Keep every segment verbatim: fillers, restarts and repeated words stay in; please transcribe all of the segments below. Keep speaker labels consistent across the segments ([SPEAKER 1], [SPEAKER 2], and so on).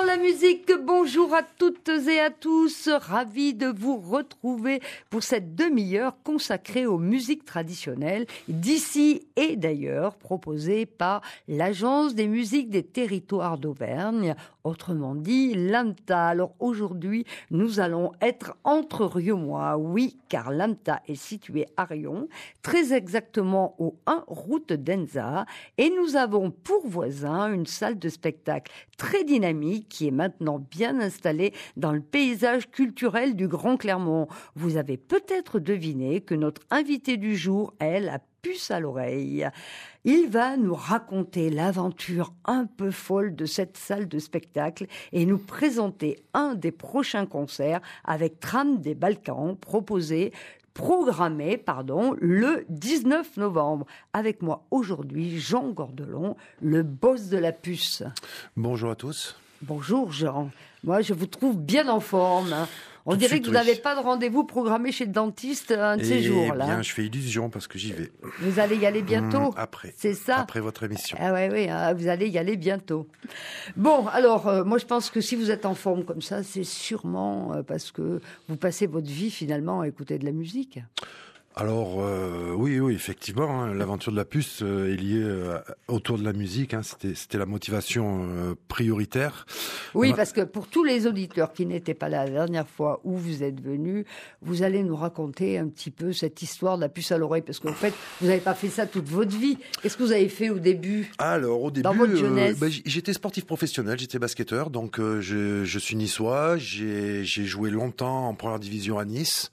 [SPEAKER 1] la musique, bonjour à toutes et à tous, ravi de vous retrouver pour cette demi-heure consacrée aux musiques traditionnelles d'ici et d'ailleurs, proposée par l'Agence des musiques des territoires d'Auvergne, autrement dit l'A M T A. Alors aujourd'hui, nous allons être entre Rieumois, oui, car l'A M T A est situé à Riom, très exactement au un route d'Enza, et nous avons pour voisin une salle de spectacle très dynamique qui est maintenant bien installée dans le paysage culturel du Grand Clermont. Vous avez peut-être deviné que notre invité du jour est la puce à l'oreille. Il va nous raconter l'aventure un peu folle de cette salle de spectacle et nous présenter un des prochains concerts avec Tram des Balkans proposé programmé pardon, le dix-neuf novembre. Avec moi aujourd'hui, Jean Gordelon, le boss de la puce.
[SPEAKER 2] Bonjour à tous.
[SPEAKER 1] Bonjour Jean. Moi, je vous trouve bien en forme. Hein. On
[SPEAKER 2] Tout
[SPEAKER 1] dirait
[SPEAKER 2] suite,
[SPEAKER 1] que vous n'avez
[SPEAKER 2] oui.
[SPEAKER 1] pas de rendez-vous programmé chez le dentiste un de ces
[SPEAKER 2] Eh
[SPEAKER 1] jours-là.
[SPEAKER 2] bien, je fais illusion parce que j'y vais.
[SPEAKER 1] Vous allez y aller bientôt.
[SPEAKER 2] Mmh, après.
[SPEAKER 1] C'est ça.
[SPEAKER 2] Après votre émission.
[SPEAKER 1] Ah ouais, oui, hein, vous allez y aller bientôt. Bon, alors, euh, moi, je pense que si vous êtes en forme comme ça, c'est sûrement euh, parce que vous passez votre vie finalement à écouter de la musique.
[SPEAKER 2] Alors, euh, oui, oui, effectivement, hein, l'aventure de la puce euh, est liée euh, autour de la musique. Hein, c'était, c'était la motivation euh, prioritaire.
[SPEAKER 1] Oui,
[SPEAKER 2] On a...
[SPEAKER 1] parce que pour tous les auditeurs qui n'étaient pas là la dernière fois où vous êtes venus, vous allez nous raconter un petit peu cette histoire de la puce à l'oreille, parce qu'en fait, vous n'avez pas fait ça toute votre vie. Qu'est-ce que vous avez fait au début ?
[SPEAKER 2] Alors, au début,
[SPEAKER 1] dans votre jeunesse
[SPEAKER 2] euh, bah, j'étais sportif professionnel, j'étais basketteur, donc euh, je, je suis niçois. J'ai, j'ai joué longtemps en première division à Nice.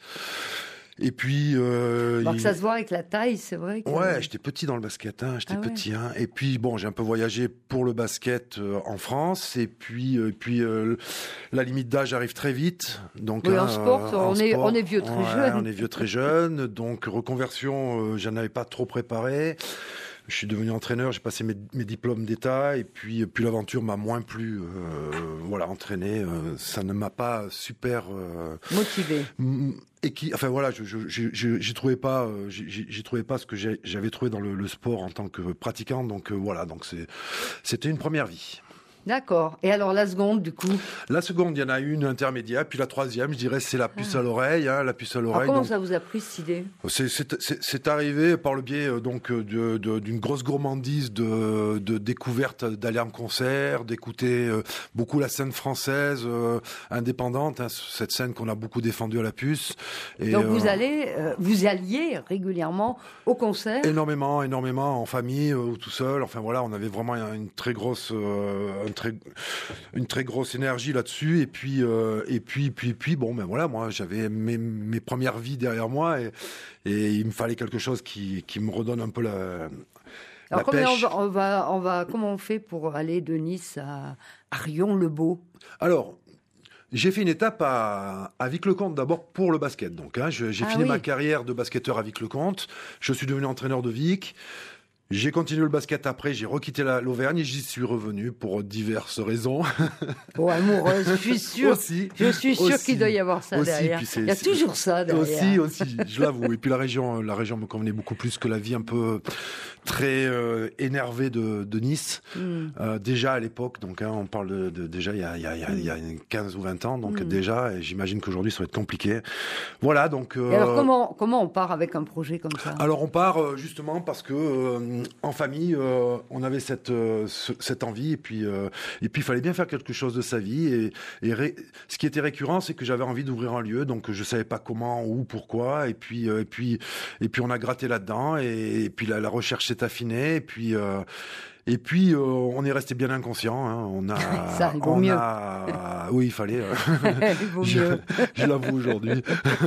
[SPEAKER 2] Et puis, euh,
[SPEAKER 1] Alors
[SPEAKER 2] il...
[SPEAKER 1] que ça se voit avec la taille, c'est vrai que...
[SPEAKER 2] Ouais, j'étais petit dans le basket, hein, j'étais
[SPEAKER 1] Ah ouais.
[SPEAKER 2] petit. Hein. Et puis, bon, j'ai un peu voyagé pour le basket euh, en France. Et puis, euh, puis euh, la limite d'âge arrive très vite. Donc,
[SPEAKER 1] oui,
[SPEAKER 2] hein,
[SPEAKER 1] en sport,
[SPEAKER 2] euh,
[SPEAKER 1] on,
[SPEAKER 2] en
[SPEAKER 1] est,
[SPEAKER 2] sport,
[SPEAKER 1] on est vieux très
[SPEAKER 2] ouais,
[SPEAKER 1] jeune.
[SPEAKER 2] On est vieux très jeune. Donc, reconversion, euh, j'en avais pas trop préparé. Je suis devenu entraîneur, j'ai passé mes, mes diplômes d'État et puis, puis l'aventure m'a moins plu. Euh, voilà, entraîner, euh, ça ne m'a pas super euh,
[SPEAKER 1] motivé.
[SPEAKER 2] Et qui, enfin voilà, je, je, je, je, j'ai trouvé pas, j'ai, j'ai trouvé pas ce que j'ai, j'avais trouvé dans le, le sport en tant que pratiquant. Donc euh, voilà, donc c'est, c'était une première vie.
[SPEAKER 1] D'accord. Et alors la seconde, du coup ?
[SPEAKER 2] La seconde, il y en a une intermédiaire, puis la troisième, je dirais, c'est la puce
[SPEAKER 1] ah.
[SPEAKER 2] à l'oreille. Hein, la puce à l'oreille.
[SPEAKER 1] Alors comment
[SPEAKER 2] donc,
[SPEAKER 1] ça vous a pris cette idée ?
[SPEAKER 2] c'est, c'est, c'est, c'est arrivé par le biais euh, donc de, de, d'une grosse gourmandise de, de découverte, d'aller en concert, d'écouter euh, beaucoup la scène française euh, indépendante, hein, cette scène qu'on a beaucoup défendue à la puce.
[SPEAKER 1] Et donc euh, vous allez, euh, vous alliez régulièrement au concert ?
[SPEAKER 2] Énormément, énormément, en famille euh, ou tout seul. Enfin voilà, on avait vraiment une très grosse, euh, une très, une très grosse énergie là-dessus. Et puis, euh, et puis, puis, puis, bon, ben voilà, moi j'avais mes, mes premières vies derrière moi et, et il me fallait quelque chose qui, qui me redonne un peu la.
[SPEAKER 1] Alors
[SPEAKER 2] la
[SPEAKER 1] comment
[SPEAKER 2] pêche.
[SPEAKER 1] On, va, on va, on va, comment on fait pour aller de Nice à, à Riom-le-Beau ?
[SPEAKER 2] Alors. J'ai fait une étape à, à Vic-le-Comte d'abord pour le basket. Donc, hein, je, j'ai
[SPEAKER 1] ah
[SPEAKER 2] fini
[SPEAKER 1] oui.
[SPEAKER 2] ma carrière de basketteur à Vic-le-Comte. Je suis devenu entraîneur de Vic. J'ai continué le basket après, j'ai requitté la, l'Auvergne et j'y suis revenu pour diverses raisons.
[SPEAKER 1] Bon, amoureuse, je suis sûre.
[SPEAKER 2] aussi,
[SPEAKER 1] je suis sûre
[SPEAKER 2] aussi,
[SPEAKER 1] qu'il doit y avoir ça
[SPEAKER 2] aussi,
[SPEAKER 1] derrière.
[SPEAKER 2] puis c'est,
[SPEAKER 1] Il y a
[SPEAKER 2] c'est,
[SPEAKER 1] toujours ça derrière.
[SPEAKER 2] Aussi, aussi, je l'avoue. Et puis la région, la région me convenait beaucoup plus que la vie un peu très euh, énervée de, de Nice. Mm. Euh, déjà à l'époque, donc hein, on parle de, de déjà il y a, il y a, il y a mm. quinze ou vingt ans, donc mm. déjà, et j'imagine qu'aujourd'hui ça va être compliqué. Voilà, donc. Euh,
[SPEAKER 1] et alors comment comment on part avec un projet comme ça ?
[SPEAKER 2] Alors on part euh, justement parce que euh, en famille. Euh, on avait cette euh, ce, cette envie et puis euh, et puis il fallait bien faire quelque chose de sa vie et, et ré... ce qui était récurrent c'est que j'avais envie d'ouvrir un lieu donc je savais pas comment où pourquoi et puis euh, et puis et puis on a gratté là-dedans et, et puis la, la recherche s'est affinée et puis euh, Et puis, euh, on est resté bien inconscient. Hein. On a,
[SPEAKER 1] ça, il vaut
[SPEAKER 2] on
[SPEAKER 1] mieux.
[SPEAKER 2] A... Oui, il fallait.
[SPEAKER 1] il vaut
[SPEAKER 2] je,
[SPEAKER 1] mieux.
[SPEAKER 2] je l'avoue aujourd'hui.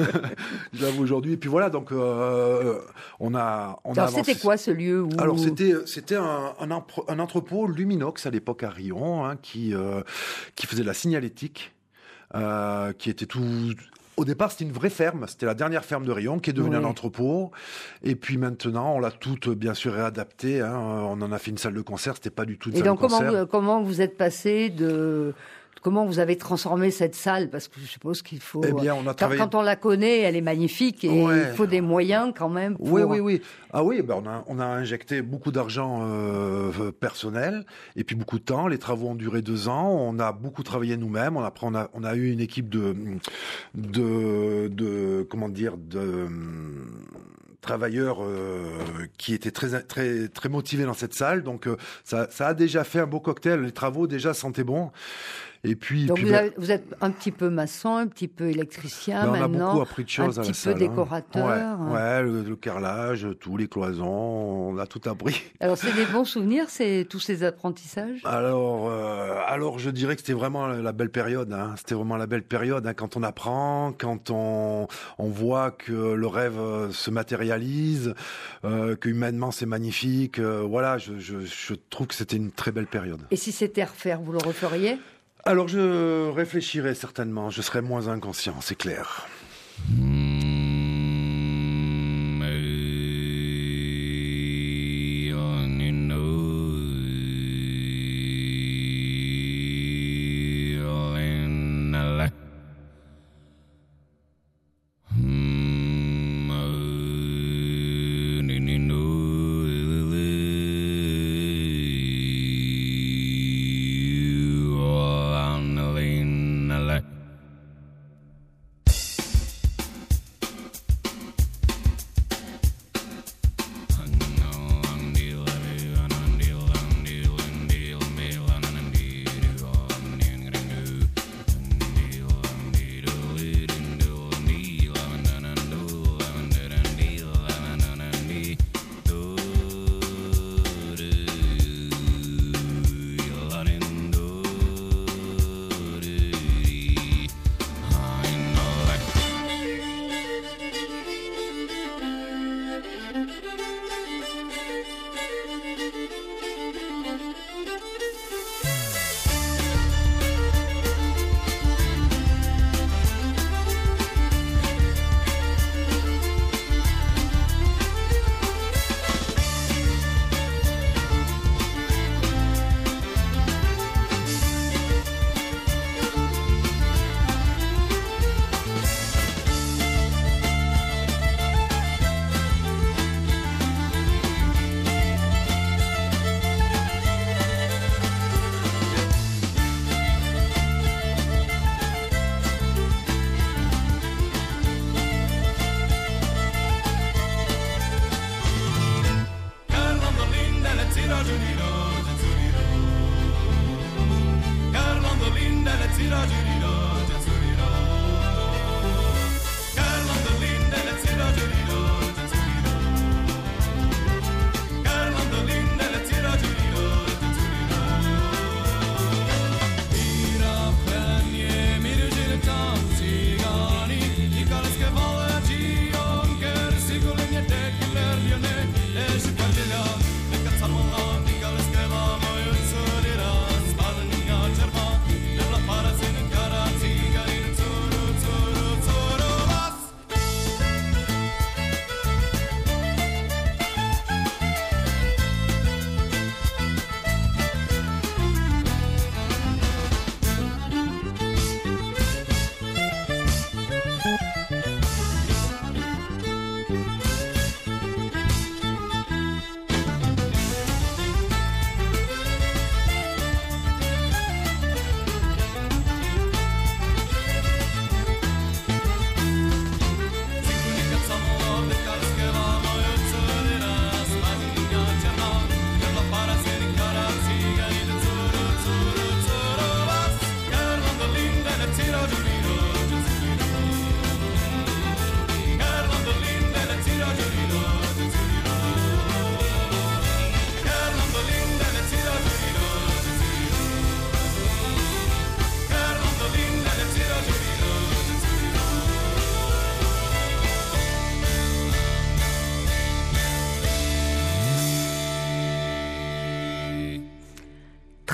[SPEAKER 2] je l'avoue aujourd'hui. Et puis voilà, donc euh, on a. On
[SPEAKER 1] Alors,
[SPEAKER 2] a
[SPEAKER 1] c'était quoi ce lieu où...
[SPEAKER 2] Alors, c'était, c'était un, un, un entrepôt Luminox à l'époque à Riom, hein, qui, euh, qui faisait de la signalétique, euh, qui était tout. Au départ, c'était une vraie ferme. C'était la dernière ferme de Riom qui est devenue oui. un entrepôt. Et puis maintenant, on l'a toute, bien sûr, réadaptée. Hein. On en a fait une salle de concert. C'était pas du tout une
[SPEAKER 1] Et
[SPEAKER 2] salle
[SPEAKER 1] donc,
[SPEAKER 2] de concert.
[SPEAKER 1] Et donc, comment vous êtes passé de, comment vous avez transformé cette salle, parce que je suppose qu'il faut...
[SPEAKER 2] Eh bien, on a travaillé...
[SPEAKER 1] quand, quand on la connaît, elle est magnifique et ouais. il faut des moyens quand même. Pour...
[SPEAKER 2] Oui, oui, oui. Ah oui, ben on, a, on a injecté beaucoup d'argent euh, personnel et puis beaucoup de temps. Les travaux ont duré deux ans. On a beaucoup travaillé nous-mêmes. On, après, on, a, on a eu une équipe de... de, de comment dire... de travailleurs euh, qui étaient très très très motivés dans cette salle, donc euh, ça ça a déjà fait un beau cocktail. Les travaux déjà sentaient bon. Et puis,
[SPEAKER 1] donc
[SPEAKER 2] puis
[SPEAKER 1] vous,
[SPEAKER 2] ben,
[SPEAKER 1] avez, vous êtes un petit peu maçon, un petit peu électricien
[SPEAKER 2] ben on
[SPEAKER 1] maintenant,
[SPEAKER 2] a beaucoup appris de choses
[SPEAKER 1] un
[SPEAKER 2] à
[SPEAKER 1] petit
[SPEAKER 2] la salle,
[SPEAKER 1] peu décorateur.
[SPEAKER 2] Hein. Ouais, ouais le, le carrelage, tous les cloisons, on a tout appris.
[SPEAKER 1] Alors c'est des bons souvenirs, c'est tous ces apprentissages.
[SPEAKER 2] Alors, euh, alors je dirais que c'était vraiment la belle période. Hein. C'était vraiment la belle période hein, quand on apprend, quand on on voit que le rêve se matérialise, euh, que humainement c'est magnifique. Euh, voilà, je, je je trouve que c'était une très belle période.
[SPEAKER 1] Et si c'était à refaire, vous le referiez ?
[SPEAKER 2] Alors je réfléchirais certainement, je serais moins inconscient, c'est clair.
[SPEAKER 3] Para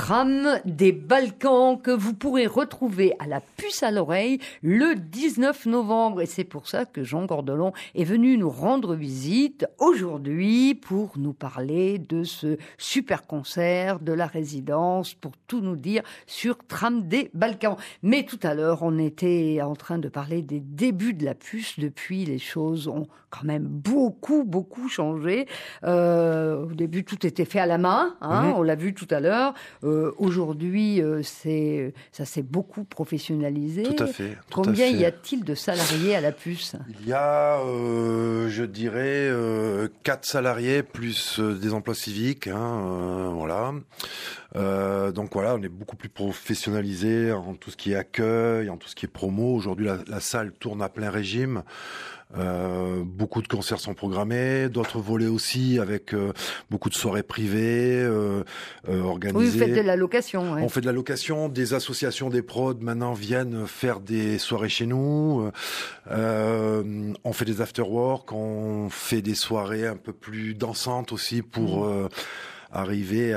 [SPEAKER 1] Tram des Balkans que vous pourrez retrouver à la Puce à l'oreille le dix-neuf novembre. Et c'est pour ça que Jean Gordelon est venu nous rendre visite aujourd'hui pour nous parler de ce super concert, de la résidence, pour tout nous dire sur Tram des Balkans. Mais tout à l'heure, on était en train de parler des débuts de la Puce. Depuis, les choses ont quand même beaucoup, beaucoup changé. Euh, au début, tout était fait à la main, hein, mmh. on l'a vu tout à l'heure. Euh, aujourd'hui, euh, c'est, ça s'est beaucoup professionnalisé.
[SPEAKER 2] Tout à fait. Tout
[SPEAKER 1] Combien
[SPEAKER 2] à fait.
[SPEAKER 1] y a-t-il de salariés à la Puce ?
[SPEAKER 2] Il y a, euh, je dirais, euh, quatre salariés plus euh, des emplois civiques. Hein, euh, voilà. Euh, donc voilà, on est beaucoup plus professionnalisé en tout ce qui est accueil, en tout ce qui est promo. Aujourd'hui, la, la salle tourne à plein régime. Euh, beaucoup de concerts sont programmés, d'autres volets aussi avec euh, beaucoup de soirées privées euh, euh, organisées.
[SPEAKER 1] Oui, vous faites de la location. Ouais.
[SPEAKER 2] On fait de la location, des associations, des prods maintenant viennent faire des soirées chez nous. Euh, on fait des after-work, on fait des soirées un peu plus dansantes aussi pour... Mmh. Euh, arriver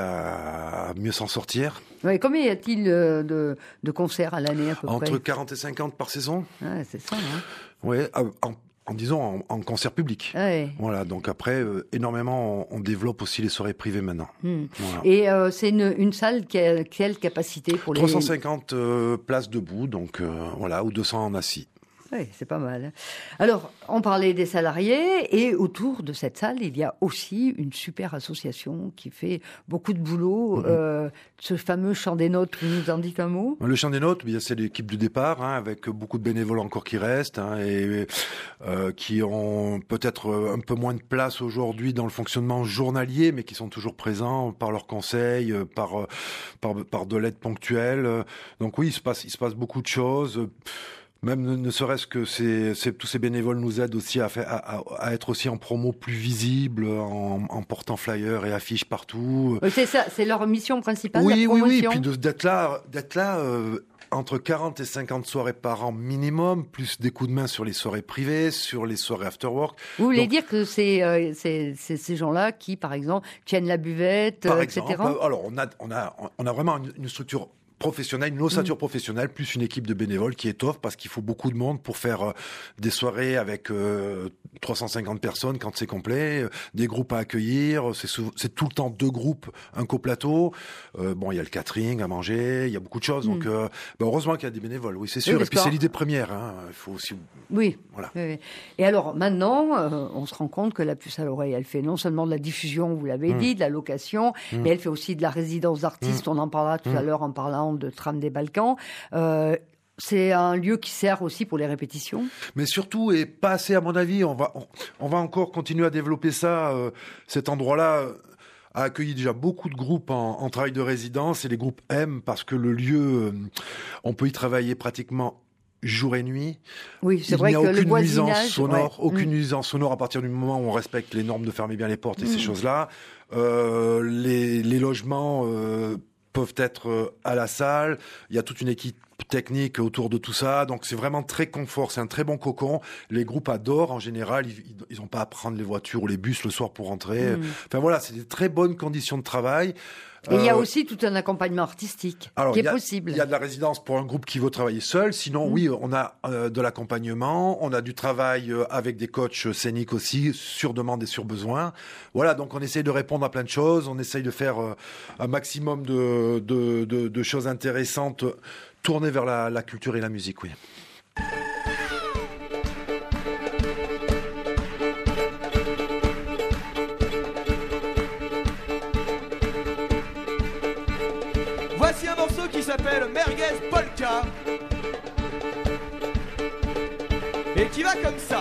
[SPEAKER 2] à mieux s'en sortir.
[SPEAKER 1] Ouais, combien y a-t-il de, de concerts à l'année à peu
[SPEAKER 2] Entre
[SPEAKER 1] près ?
[SPEAKER 2] Entre quarante et cinquante par saison.
[SPEAKER 1] Ouais, c'est ça. Hein.
[SPEAKER 2] Ouais, en, en disant en, en concert public.
[SPEAKER 1] Ouais.
[SPEAKER 2] Voilà, donc après, euh, énormément, on, on développe aussi les soirées privées maintenant.
[SPEAKER 1] Mmh.
[SPEAKER 2] Voilà.
[SPEAKER 1] Et euh, c'est une, une salle qui a quelle capacité pour les...
[SPEAKER 2] trois cent cinquante euh, places debout, donc euh, voilà, ou deux cents en assis.
[SPEAKER 1] Oui, c'est pas mal. Alors, on parlait des salariés et autour de cette salle, il y a aussi une super association qui fait beaucoup de boulot. Mmh. Euh, ce fameux Chant des Notes, vous nous en dites un mot ?
[SPEAKER 2] Le Chant des Notes, c'est l'équipe de départ, hein, avec beaucoup de bénévoles encore qui restent hein, et euh, qui ont peut-être un peu moins de place aujourd'hui dans le fonctionnement journalier, mais qui sont toujours présents par leurs conseils, par, par, par de l'aide ponctuelle. Donc oui, il se passe, il se passe beaucoup de choses. Même ne, ne serait-ce que c'est, c'est, tous ces bénévoles nous aident aussi à, faire, à, à être aussi en promo plus visible, en, en portant flyers et affiches partout.
[SPEAKER 1] Oui, c'est ça, c'est leur mission principale,
[SPEAKER 2] oui,
[SPEAKER 1] la promotion.
[SPEAKER 2] Oui, oui, et puis de, d'être là, d'être là euh, entre quarante et cinquante soirées par an minimum, plus des coups de main sur les soirées privées, sur les soirées after-work.
[SPEAKER 1] Vous voulez
[SPEAKER 2] Donc,
[SPEAKER 1] dire que c'est, euh, c'est, c'est ces gens-là qui, par exemple, tiennent la buvette,
[SPEAKER 2] par
[SPEAKER 1] euh,
[SPEAKER 2] exemple,
[SPEAKER 1] et cetera.
[SPEAKER 2] Alors, on a, on a, on a vraiment une, une structure professionnelle, une ossature mmh. professionnelle, plus une équipe de bénévoles qui étoffe parce qu'il faut beaucoup de monde pour faire euh, des soirées avec euh, trois cent cinquante personnes quand c'est complet, euh, des groupes à accueillir, c'est, sou- c'est tout le temps deux groupes, un coplateau. Euh, bon, il y a le catering à manger, il y a beaucoup de choses. Mmh. Donc, euh, bah, heureusement qu'il y a des bénévoles, oui, c'est sûr.
[SPEAKER 1] Oui,
[SPEAKER 2] et puis c'est l'idée première, hein. Il faut aussi.
[SPEAKER 1] Oui.
[SPEAKER 2] Voilà.
[SPEAKER 1] Oui. Et alors maintenant, euh, on se rend compte que la Puce à l'oreille, elle fait non seulement de la diffusion, vous l'avez mmh. dit, de la location, mmh. mais elle fait aussi de la résidence d'artistes. Mmh. On en parlera tout mmh. à l'heure en parlant de Tram des Balkans. Euh, c'est un lieu qui sert aussi pour les répétitions.
[SPEAKER 2] Mais surtout, et pas assez à mon avis, on va, on, on va encore continuer à développer ça, euh, cet endroit-là a accueilli déjà beaucoup de groupes en, en travail de résidence et les groupes aiment parce que le lieu, euh, on peut y travailler pratiquement jour et nuit.
[SPEAKER 1] Oui, c'est
[SPEAKER 2] il
[SPEAKER 1] vrai
[SPEAKER 2] n'y a
[SPEAKER 1] que
[SPEAKER 2] aucune
[SPEAKER 1] le voisinage,
[SPEAKER 2] nuisance sonore,
[SPEAKER 1] ouais.
[SPEAKER 2] aucune
[SPEAKER 1] mmh.
[SPEAKER 2] nuisance sonore à partir du moment où on respecte les normes de fermer bien les portes et mmh. ces choses-là. Euh, les, les logements euh, peuvent être à la salle. Il y a toute une équipe technique autour de tout ça. Donc, c'est vraiment très confort. C'est un très bon cocon. Les groupes adorent. En général, ils n'ont pas à prendre les voitures ou les bus le soir pour rentrer. Mmh. Enfin, voilà, c'est des très bonnes conditions de travail.
[SPEAKER 1] Et il euh, y a aussi tout un accompagnement artistique
[SPEAKER 2] alors,
[SPEAKER 1] qui est
[SPEAKER 2] a,
[SPEAKER 1] possible.
[SPEAKER 2] Il y a de la résidence pour un groupe qui veut travailler seul. Sinon, mmh. oui, on a euh, de l'accompagnement. On a du travail euh, avec des coachs scéniques aussi, sur demande et sur besoin. Voilà, donc on essaye de répondre à plein de choses. On essaye de faire euh, un maximum de, de, de, de choses intéressantes tournées vers la, la culture et la musique, oui.
[SPEAKER 3] Voici un morceau qui s'appelle Merguez Polka et qui va comme ça.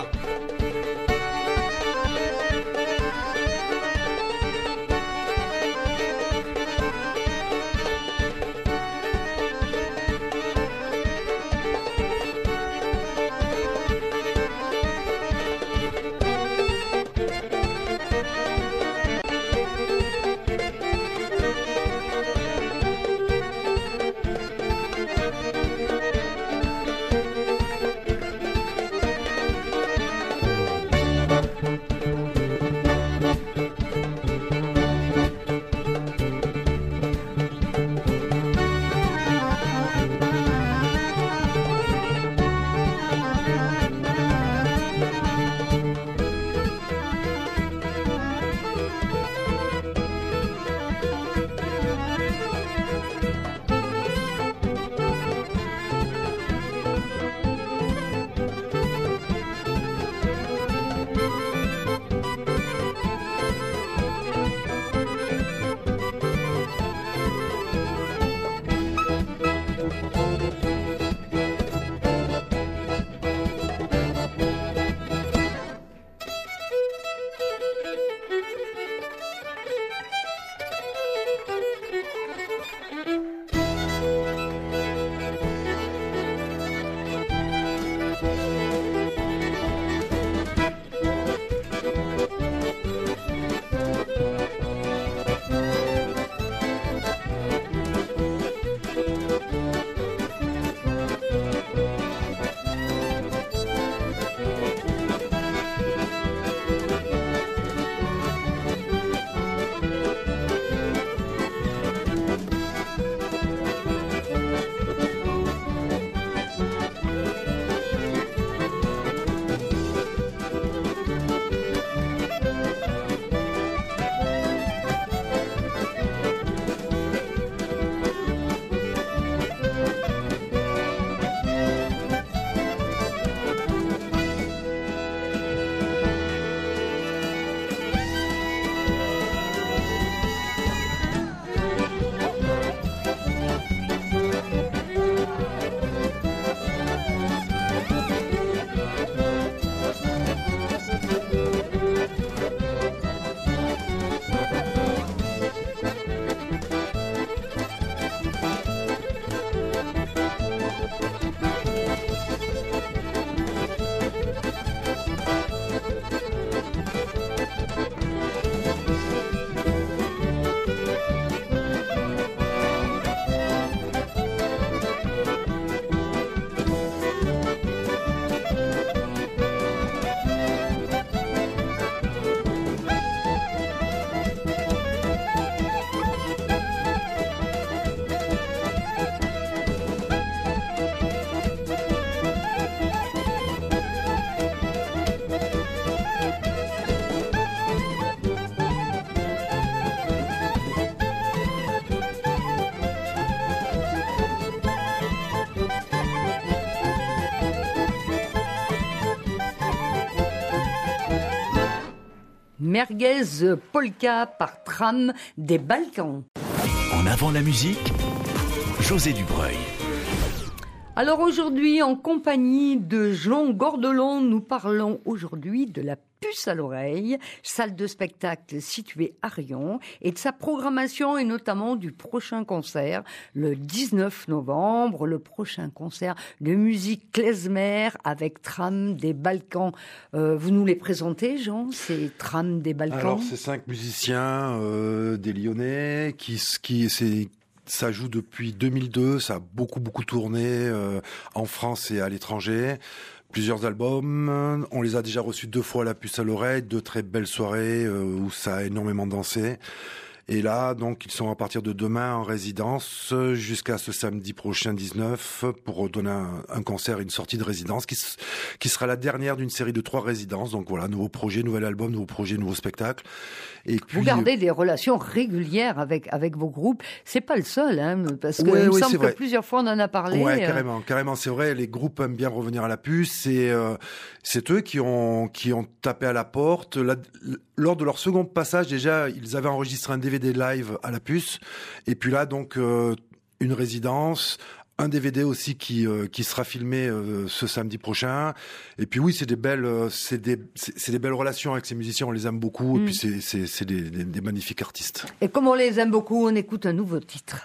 [SPEAKER 1] Merguez Polka par Tram des Balkans.
[SPEAKER 4] En avant la musique, José Dubreuil.
[SPEAKER 1] Alors aujourd'hui, en compagnie de Jean Gordelon, nous parlons aujourd'hui de la Puce à l'oreille, salle de spectacle située à Riom, et de sa programmation et notamment du prochain concert, le dix-neuf novembre, le prochain concert de musique klezmer avec Tram des Balkans. Euh, vous nous les présentez, Jean, ces Tram des Balkans?
[SPEAKER 2] Alors, c'est cinq musiciens, euh, des Lyonnais, qui, qui c'est ça joue depuis deux mille deux, ça a beaucoup beaucoup tourné euh, en France et à l'étranger. Plusieurs albums, on les a déjà reçus deux fois à la Puce à l'oreille, deux très belles soirées euh, où ça a énormément dansé. Et là, donc, ils sont à partir de demain en résidence jusqu'à ce samedi prochain dix-neuf pour donner un, un concert, une sortie de résidence qui, qui sera la dernière d'une série de trois résidences. Donc voilà, nouveau projet, nouvel album, nouveau projet, nouveau spectacle. Et puis,
[SPEAKER 1] vous gardez des relations régulières avec avec vos groupes. C'est pas le seul, hein, parce que
[SPEAKER 2] ouais,
[SPEAKER 1] il me
[SPEAKER 2] ouais,
[SPEAKER 1] semble que
[SPEAKER 2] vrai.
[SPEAKER 1] plusieurs fois on en a parlé.
[SPEAKER 2] Ouais, carrément, carrément, c'est vrai. Les groupes aiment bien revenir à la Puce. Et euh, c'est eux qui ont qui ont tapé à la porte. La, lors de leur second passage, déjà, ils avaient enregistré un D V D live à la Puce. Et puis là, donc, euh, une résidence. Un D V D aussi qui euh, qui sera filmé euh, ce samedi prochain. Et puis oui, c'est des belles euh, c'est des c'est, c'est des belles relations avec ces musiciens, on les aime beaucoup. Mm. Et puis c'est c'est c'est des, des, des magnifiques artistes.
[SPEAKER 1] Et comme on les aime beaucoup, on écoute un nouveau titre.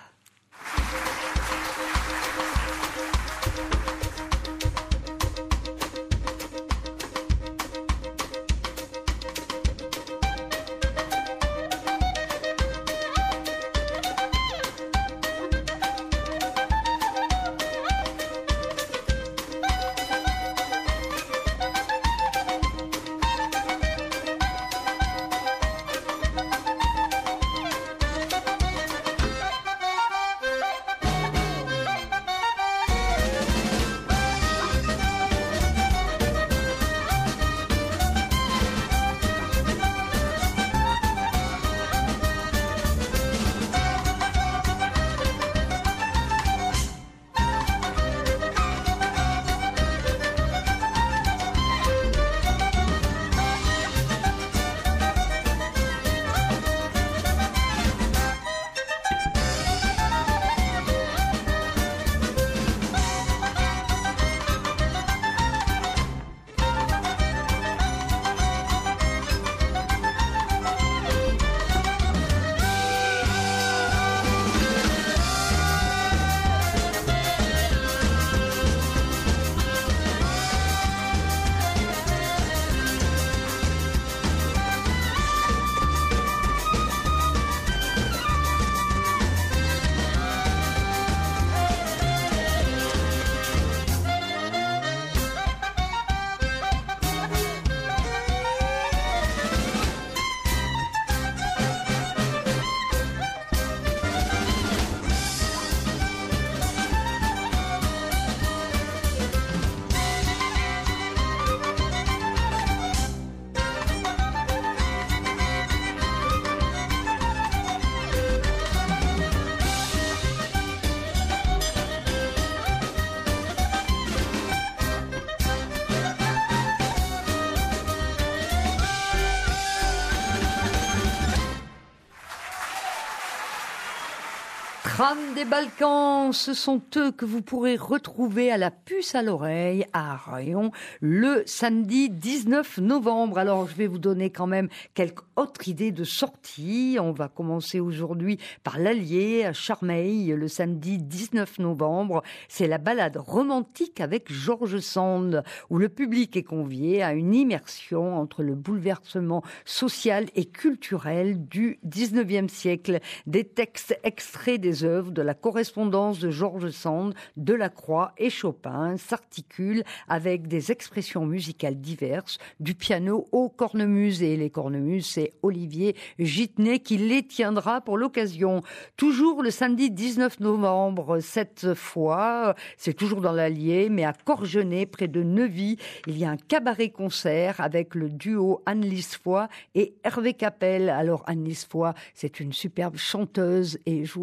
[SPEAKER 1] Tram des Balkans, ce sont eux que vous pourrez retrouver à la Puce à l'oreille à Riom le samedi dix-neuf novembre. Alors je vais vous donner quand même quelques autres idées de sortie. On va commencer aujourd'hui par l'Allier à Charmeil le samedi dix-neuf novembre. C'est la balade romantique avec George Sand où le public est convié à une immersion entre le bouleversement social et culturel du dix-neuvième siècle. Des textes extraits des œuvres de la correspondance de George Sand, Delacroix et Chopin s'articulent avec des expressions musicales diverses, du piano au cornemuse. Et les cornemuses, c'est Olivier Gitnet qui les tiendra pour l'occasion. Toujours le samedi dix-neuf novembre, cette fois, c'est toujours dans l'Allier, mais à Corgenay, près de Neuvy, il y a un cabaret-concert avec le duo Anne-Lise Foy et Hervé Capel. Alors Anne-Lise Foy, c'est une superbe chanteuse et joueuse de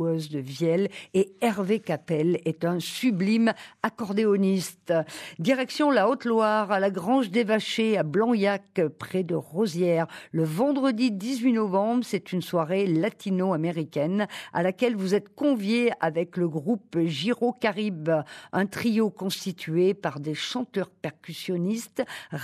[SPEAKER 1] Vielle et Hervé Capel est un sublime accordéoniste. Direction la Haute-Loire, à la Grange des Vachers, à Blanyac, près de Rosières. Le vendredi dix-huit novembre, c'est une soirée latino-américaine à laquelle vous êtes conviés avec le groupe Giro Caribe, un trio constitué par des chanteurs percussionnistes,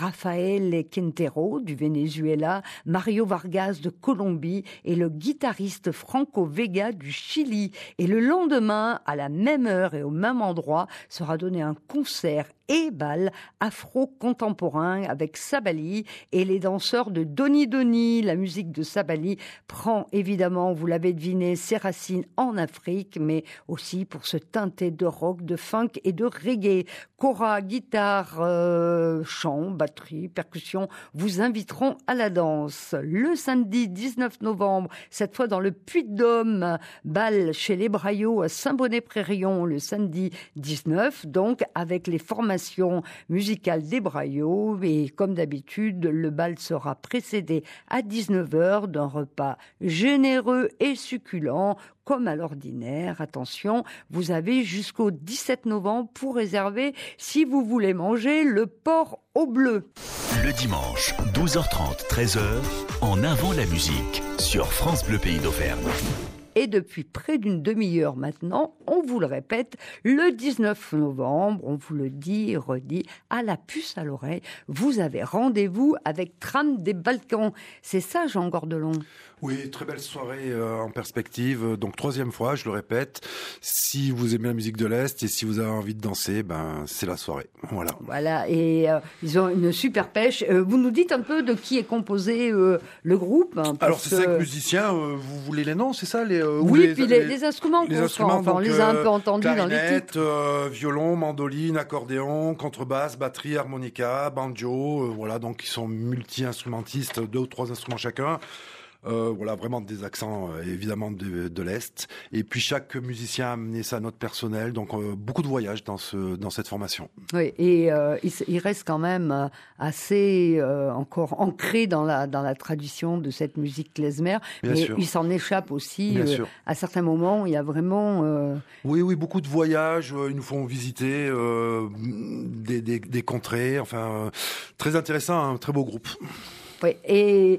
[SPEAKER 1] Rafael Quintero du Venezuela, Mario Vargas de Colombie et le guitariste Franco Vega du Chili. Et le lendemain, à la même heure et au même endroit, sera donné un concert et bal afro-contemporain avec Sabali et les danseurs de Doni Doni. La musique de Sabali prend évidemment, vous l'avez deviné, ses racines en Afrique, mais aussi pour se teinter de rock, de funk et de reggae. Kora, guitare, euh, chant, batterie, percussion vous inviteront à la danse. Le samedi dix-neuf novembre, cette fois dans le Puy-de-Dôme, bal chez les Braillots à Saint-Bonnet-Près-Rion le samedi dix-neuf, donc avec les formations musicale des Braillots, et comme d'habitude, le bal sera précédé à dix-neuf heures d'un repas généreux et succulent, comme à l'ordinaire. Attention, vous avez jusqu'au dix-sept novembre pour réserver si vous voulez manger le porc au bleu.
[SPEAKER 4] Le dimanche, douze heures trente, treize heures, en avant la musique, sur France Bleu Pays d'Auvergne.
[SPEAKER 1] Et depuis près d'une demi-heure maintenant, on vous le répète, le dix-neuf novembre, on vous le dit et redit, à la puce à l'oreille, vous avez rendez-vous avec Tram des Balkans. C'est ça, Jean Gordelon?
[SPEAKER 2] Oui, très belle soirée euh, en perspective. Donc troisième fois, je le répète, si vous aimez la musique de l'Est et si vous avez envie de danser, ben c'est la soirée. Voilà.
[SPEAKER 1] Voilà, et euh, ils ont une super pêche. Euh, vous nous dites un peu de qui est composé euh, le groupe, hein,
[SPEAKER 2] Alors c'est
[SPEAKER 1] que...
[SPEAKER 2] cinq musiciens. Euh, vous voulez les noms, c'est ça les, euh,
[SPEAKER 1] Oui,
[SPEAKER 2] les,
[SPEAKER 1] puis les,
[SPEAKER 2] les,
[SPEAKER 1] les instruments.
[SPEAKER 2] Les instruments,
[SPEAKER 1] enfin,
[SPEAKER 2] donc,
[SPEAKER 1] on les a un peu entendus dans les titres.
[SPEAKER 2] Euh, violon, mandoline, accordéon, contrebasse, batterie, harmonica, banjo. Euh, voilà, donc ils sont multi-instrumentistes, deux ou trois instruments chacun. Euh, voilà, vraiment des accents euh, évidemment de, de l'Est. Et puis chaque musicien a amené sa note personnelle, donc euh, beaucoup de voyages dans, ce, dans cette formation.
[SPEAKER 1] Oui, et euh, il, il reste quand même assez euh, encore ancré dans la, dans la tradition de cette musique klezmer,
[SPEAKER 2] Bien
[SPEAKER 1] mais
[SPEAKER 2] sûr.
[SPEAKER 1] il s'en échappe aussi.
[SPEAKER 2] Bien
[SPEAKER 1] Euh,
[SPEAKER 2] sûr.
[SPEAKER 1] à certains moments, il y a vraiment... Euh...
[SPEAKER 2] Oui, oui, beaucoup de voyages. Euh, ils nous font visiter euh, des, des, des contrées. Enfin, euh, très intéressant, un très beau groupe.
[SPEAKER 1] Oui, et...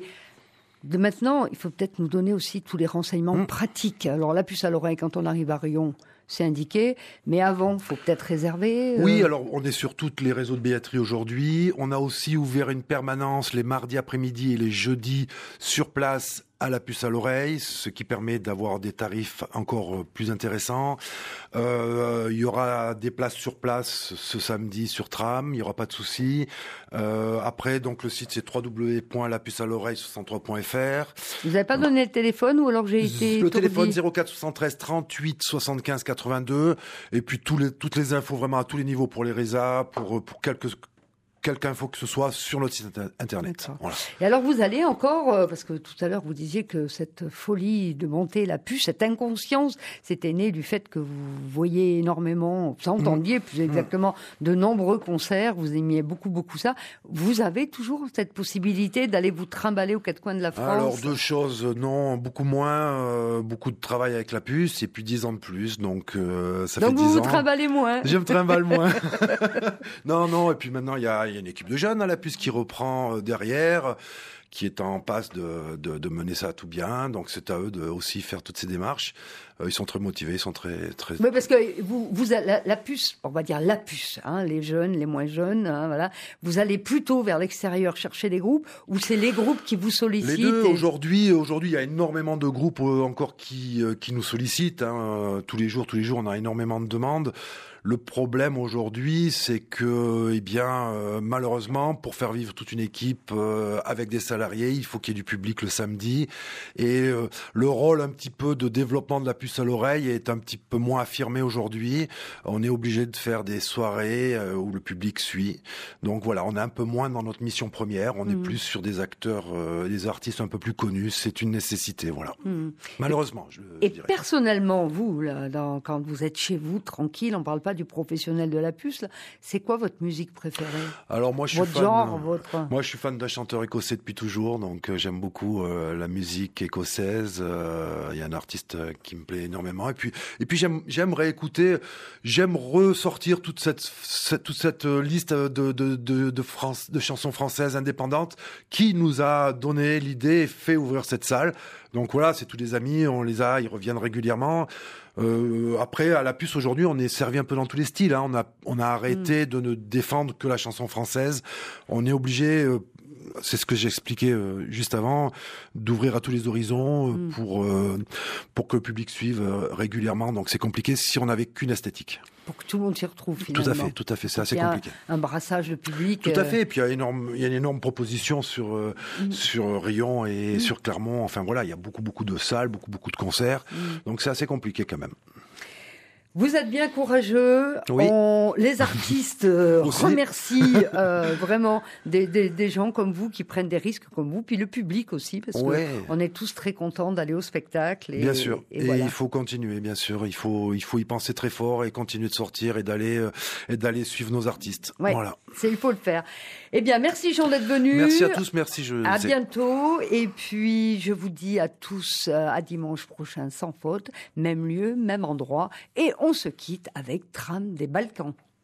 [SPEAKER 1] De maintenant, il faut peut-être nous donner aussi tous les renseignements mmh. pratiques. Alors, la puce à l'oreille, quand on arrive à Rion, c'est indiqué. Mais avant, il faut peut-être réserver. Euh...
[SPEAKER 2] Oui, alors on est sur tous les réseaux de billetterie aujourd'hui. On a aussi ouvert une permanence les mardis après-midi et les jeudis sur place à la puce à l'oreille, ce qui permet d'avoir des tarifs encore plus intéressants. Euh, il y aura des places sur place ce samedi sur tram, il n'y aura pas de souci. Euh, après, donc le site c'est w w w point la puce à l'oreille soixante-trois point f r.
[SPEAKER 1] Vous n'avez pas donné le téléphone ou alors j'ai été
[SPEAKER 2] Le
[SPEAKER 1] étourdi.
[SPEAKER 2] téléphone zéro quatre soixante-treize trente-huit soixante-quinze quatre-vingt-deux et puis tous les, toutes les infos vraiment à tous les niveaux pour les résas, pour, pour quelques... quelque info que ce soit sur notre site internet. Voilà.
[SPEAKER 1] Et alors vous allez encore, euh, parce que tout à l'heure vous disiez que cette folie de monter la puce, cette inconscience, c'était né du fait que vous voyez énormément, vous entendiez mmh. plus exactement de nombreux concerts, vous aimiez beaucoup beaucoup ça. Vous avez toujours cette possibilité d'aller vous trimballer aux quatre coins de la France?
[SPEAKER 2] Alors deux choses, non, beaucoup moins, euh, beaucoup de travail avec la puce et puis dix ans de plus, donc euh, ça
[SPEAKER 1] donc
[SPEAKER 2] fait dix
[SPEAKER 1] ans. Donc vous
[SPEAKER 2] vous
[SPEAKER 1] trimballez moins?
[SPEAKER 2] Je me trimballe moins. non, non, et puis maintenant il y a Il y a une équipe de jeunes à la puce qui reprend derrière, qui est en passe de, de, de mener ça tout bien. Donc c'est à eux de aussi faire toutes ces démarches. Euh, ils sont très motivés, ils sont très très.
[SPEAKER 1] Oui, parce que vous, vous la, la puce, on va dire la puce, hein, les jeunes, les moins jeunes, hein, voilà. Vous allez plutôt vers l'extérieur chercher des groupes, ou c'est les groupes qui vous sollicitent?
[SPEAKER 2] Les deux.
[SPEAKER 1] Et...
[SPEAKER 2] Aujourd'hui, aujourd'hui, il y a énormément de groupes euh, encore qui euh, qui nous sollicitent. Hein. Tous les jours, tous les jours, on a énormément de demandes. Le problème aujourd'hui, c'est que, eh bien, euh, malheureusement, pour faire vivre toute une équipe euh, avec des salariés, il faut qu'il y ait du public le samedi. Et euh, le rôle un petit peu de développement de la puce à l'oreille est un petit peu moins affirmé aujourd'hui. On est obligé de faire des soirées euh, où le public suit. Donc voilà, on est un peu moins dans notre mission première. On mmh. est plus sur des acteurs, euh, des artistes un peu plus connus. C'est une nécessité, voilà. Mmh. Malheureusement, je
[SPEAKER 1] Et
[SPEAKER 2] dirais.
[SPEAKER 1] personnellement, vous, là, dans, quand vous êtes chez vous, tranquille, on parle pas du professionnel de la puce, là. C'est quoi votre musique préférée?
[SPEAKER 2] Alors moi je suis
[SPEAKER 1] votre
[SPEAKER 2] fan,
[SPEAKER 1] genre, votre...
[SPEAKER 2] moi je suis fan d'un chanteur écossais depuis toujours. toujours. Donc euh, j'aime beaucoup euh, la musique écossaise. Il euh, y a un artiste qui me plaît énormément. Et puis, et puis j'aime, j'aime réécouter, j'aime ressortir toute cette, cette toute cette liste de de de, de, France, de chansons françaises indépendantes qui nous a donné l'idée et fait ouvrir cette salle. Donc voilà, c'est tous des amis, on les a, ils reviennent régulièrement. Euh, après, à la puce aujourd'hui, on est servi un peu dans tous les styles. Hein. On a on a arrêté mmh. de ne défendre que la chanson française. On est obligé, euh, c'est ce que j'expliquais euh, juste avant, d'ouvrir à tous les horizons euh, mmh. pour euh, pour que le public suive euh, régulièrement. Donc c'est compliqué si on n'avait qu'une esthétique.
[SPEAKER 1] Pour que tout le monde s'y retrouve finalement.
[SPEAKER 2] Tout à fait, tout à fait, c'est assez compliqué.
[SPEAKER 1] Un brassage de public.
[SPEAKER 2] Tout à fait, et puis il y a énorme, il y a une énorme proposition sur euh, mmh. sur Riom et mmh. sur Clermont. Enfin voilà, il y a beaucoup beaucoup de salles, beaucoup beaucoup de concerts. Mmh. Donc c'est assez compliqué quand même.
[SPEAKER 1] Vous êtes bien courageux.
[SPEAKER 2] Oui.
[SPEAKER 1] On, les artistes euh, remercient euh, vraiment des, des, des gens comme vous qui prennent des risques comme vous, puis le public aussi, parce
[SPEAKER 2] ouais.
[SPEAKER 1] qu'on est tous très contents d'aller au spectacle. Et,
[SPEAKER 2] bien sûr.
[SPEAKER 1] Et,
[SPEAKER 2] et
[SPEAKER 1] voilà.
[SPEAKER 2] il faut continuer, bien sûr. Il faut, il faut y penser très fort et continuer de sortir et d'aller, euh, et d'aller suivre nos artistes.
[SPEAKER 1] Ouais,
[SPEAKER 2] voilà.
[SPEAKER 1] C'est, il faut le faire. Eh bien, merci Jean d'être venu.
[SPEAKER 2] Merci à tous, merci. Je...
[SPEAKER 1] À bientôt. Et puis, je vous dis à tous euh, à dimanche prochain, sans faute, même lieu, même endroit. Et on se quitte avec Tram des Balkans.